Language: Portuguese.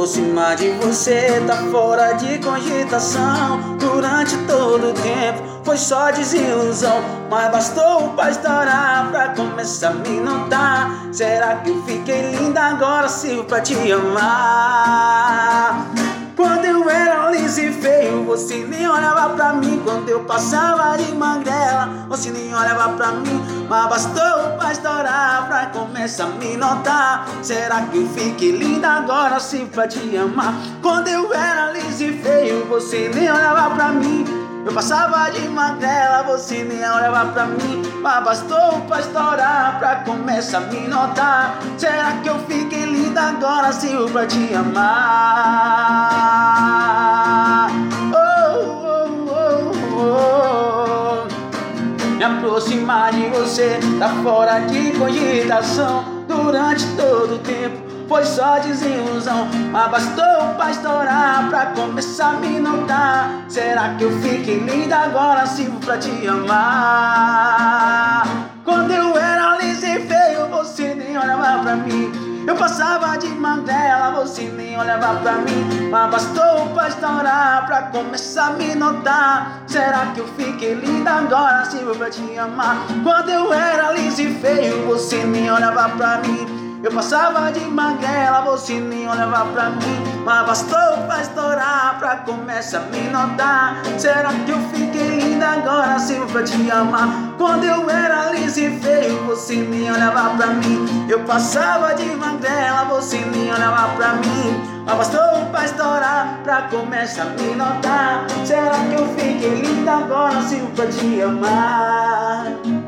aproximar de você tá fora de cogitação. Durante todo o tempo foi só desilusão, mas bastou pra estourar pra começar a me notar. Será que eu fiquei linda agora? Sirvo pra te amar. Quando eu era liso e feio, você nem olhava pra mim. Quando eu passava de magrela, você nem olhava pra mim. Mas bastou pra estourar pra começar a me notar. Será que eu fiquei linda agora? Sim, pra te amar. Quando eu era liso e feio, você nem olhava pra mim. Eu passava de magrela, você nem olhava pra mim. Mas bastou pra estourar pra começar a me notar. Será que eu fiquei linda agora? Sim, pra te amar. Me aproximar de você tá fora de cogitação. Durante todo o tempo foi só desilusão, mas bastou pra estourar pra começar a me notar. Será que eu fiquei linda agora? Sirvo pra te amar. Quando eu era liso e feio, você nem olhava pra mim. Eu passava de magrela, você nem olhava pra mim. Mas bastou pra estourar pra começar a me notar. Será que eu fiquei linda agora? Sirvo pra te amar. Quando eu era liso e feio, você nem olhava pra mim. Eu passava de magrela, você nem olhava pra mim. Mas bastou pra estourar pra começar a me notar. Será que eu fiquei linda agora? Sirvo pra te amar. Quando eu era liso e feio, você nem olhava pra mim. Eu passava de magrela, você nem olhava pra mim. Mas bastou pra estourar pra começar a me notar. Será que eu fiquei linda agora? Sirvo pra te amar.